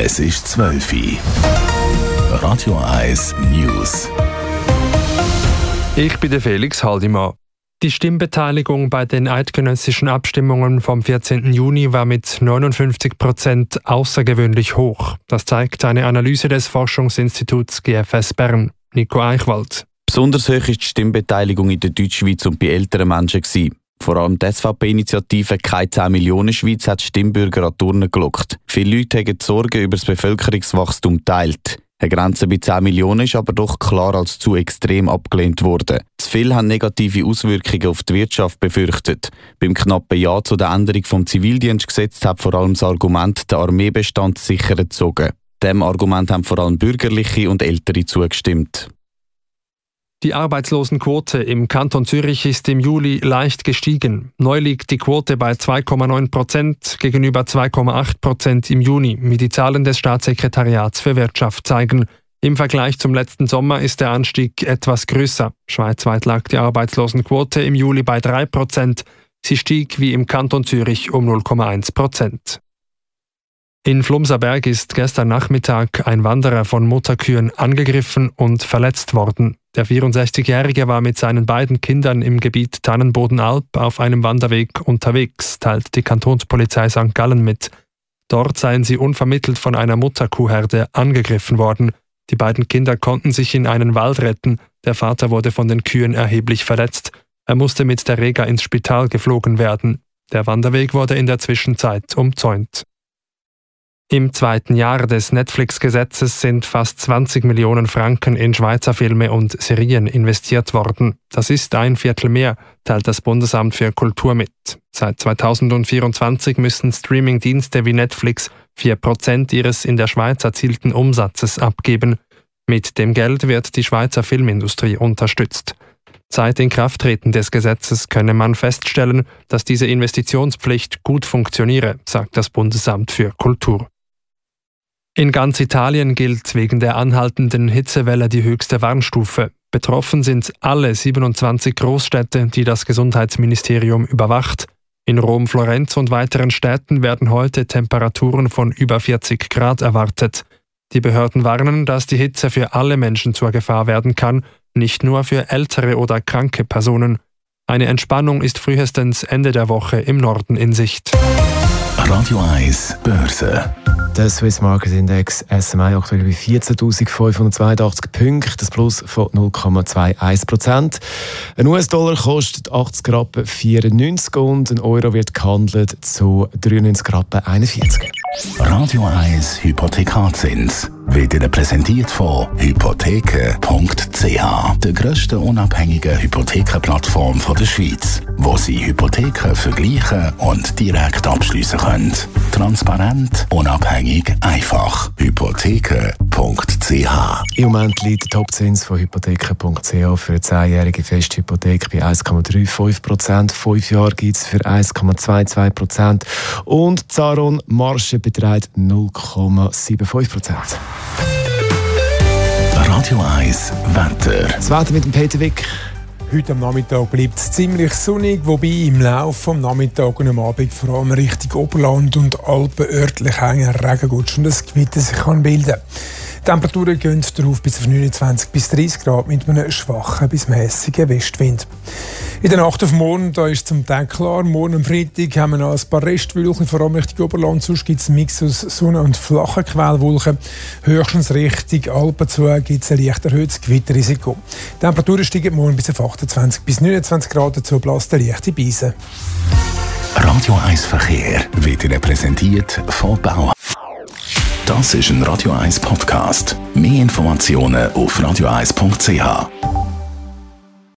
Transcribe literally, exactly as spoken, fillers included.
Es ist zwölf Uhr. Radio eins News. Ich bin der Felix Haldimann. Die Stimmbeteiligung bei den eidgenössischen Abstimmungen vom vierzehnten Juni war mit neunundfünfzig Prozent außergewöhnlich hoch. Das zeigt eine Analyse des Forschungsinstituts G F S Bern. Nico Eichwald. Besonders hoch ist die Stimmbeteiligung in der Deutschschweiz und bei älteren Menschen gewesen. Vor allem die S V P-Initiative «Keine zehn Millionen Schweiz» hat Stimmbürger an die Urne gelockt. Viele Leute haben die Sorgen über das Bevölkerungswachstum geteilt. Eine Grenze bei zehn Millionen ist aber doch klar als zu extrem abgelehnt worden. Zu viele haben negative Auswirkungen auf die Wirtschaft befürchtet. Beim knappen Ja zu der Änderung des Zivildienstgesetzes hat vor allem das Argument der Armeebestand sicher gezogen. Dem Argument haben vor allem Bürgerliche und Ältere zugestimmt. Die Arbeitslosenquote im Kanton Zürich ist im Juli leicht gestiegen. Neu liegt die Quote bei zwei Komma neun Prozent gegenüber zwei Komma acht Prozent im Juni, wie die Zahlen des Staatssekretariats für Wirtschaft zeigen. Im Vergleich zum letzten Sommer ist der Anstieg etwas größer. Schweizweit lag die Arbeitslosenquote im Juli bei drei Prozent. Sie stieg wie im Kanton Zürich um null Komma eins Prozent. In Flumserberg ist gestern Nachmittag ein Wanderer von Mutterkühen angegriffen und verletzt worden. Der vierundsechzigjährige war mit seinen beiden Kindern im Gebiet Tannenbodenalb auf einem Wanderweg unterwegs, teilt die Kantonspolizei Sankt Gallen mit. Dort seien sie unvermittelt von einer Mutterkuhherde angegriffen worden. Die beiden Kinder konnten sich in einen Wald retten. Der Vater wurde von den Kühen erheblich verletzt. Er musste mit der Rega ins Spital geflogen werden. Der Wanderweg wurde in der Zwischenzeit umzäunt. Im zweiten Jahr des Netflix-Gesetzes sind fast zwanzig Millionen Franken in Schweizer Filme und Serien investiert worden. Das ist ein Viertel mehr, teilt das Bundesamt für Kultur mit. Seit zweitausendvierundzwanzig müssen Streaming-Dienste wie Netflix vier Prozent ihres in der Schweiz erzielten Umsatzes abgeben. Mit dem Geld wird die Schweizer Filmindustrie unterstützt. Seit Inkrafttreten des Gesetzes könne man feststellen, dass diese Investitionspflicht gut funktioniere, sagt das Bundesamt für Kultur. In ganz Italien gilt wegen der anhaltenden Hitzewelle die höchste Warnstufe. Betroffen sind alle siebenundzwanzig Großstädte, die das Gesundheitsministerium überwacht. In Rom, Florenz und weiteren Städten werden heute Temperaturen von über vierzig Grad erwartet. Die Behörden warnen, dass die Hitze für alle Menschen zur Gefahr werden kann, nicht nur für ältere oder kranke Personen. Eine Entspannung ist frühestens Ende der Woche im Norden in Sicht. Radio eins Börse. Der Swiss Market Index S M I aktuell bei vierzehntausendfünfhundertzweiundachtzig Punkte, das Plus von null Komma einundzwanzig Prozent. Ein U S-Dollar kostet achtzig Rappen vierundneunzig und ein Euro wird gehandelt zu dreiundneunzig Rappen einundvierzig. Radio eins Hypothekarzins wird Ihnen präsentiert von hypotheken punkt c h, der grössten unabhängigen Hypothekenplattform der Schweiz, wo Sie Hypotheken vergleichen und direkt abschliessen können. Transparent, unabhängig, einfach. hypotheken punkt c h. Im Moment liegt der Topzins von hypotheken punkt c h für eine zehnjährige Festhypothek bei eins Komma fünfunddreißig Prozent. Fünf Jahre gibt es für eins Komma zweiundzwanzig Prozent. Und die Zaron-Marge beträgt null Komma fünfundsiebzig Prozent. Radio eins Wetter. Das Wetter mit dem Peter Wick. Heute am Nachmittag bleibt es ziemlich sonnig, wobei im Laufe des Nachmittags und am Abend vor allem Richtung Oberland und Alpen örtlich hängen Regengutsch und ein Gewitter sich kann bilden. Die Temperaturen gehen darauf bis auf neunundzwanzig bis dreißig Grad mit einem schwachen bis mäßigen Westwind. In der Nacht auf morgen da ist es zum Teil klar. Morgen am Freitag haben wir noch ein paar Restwolken, vor allem Richtung Oberland. Sonst gibt es einen Mix aus Sonne und flachen Quellwolken. Höchstens Richtung Alpen zu gibt es ein leicht erhöhtes Gewitterrisiko. Die Temperaturen steigen morgen bis auf achtundzwanzig bis neunundzwanzig Grad, dazu bläst eine leichte Brise. Radio eins Verkehr wird Ihnen präsentiert von Bauer. Das ist ein Radio eins Podcast. Mehr Informationen auf radio eins punkt c h.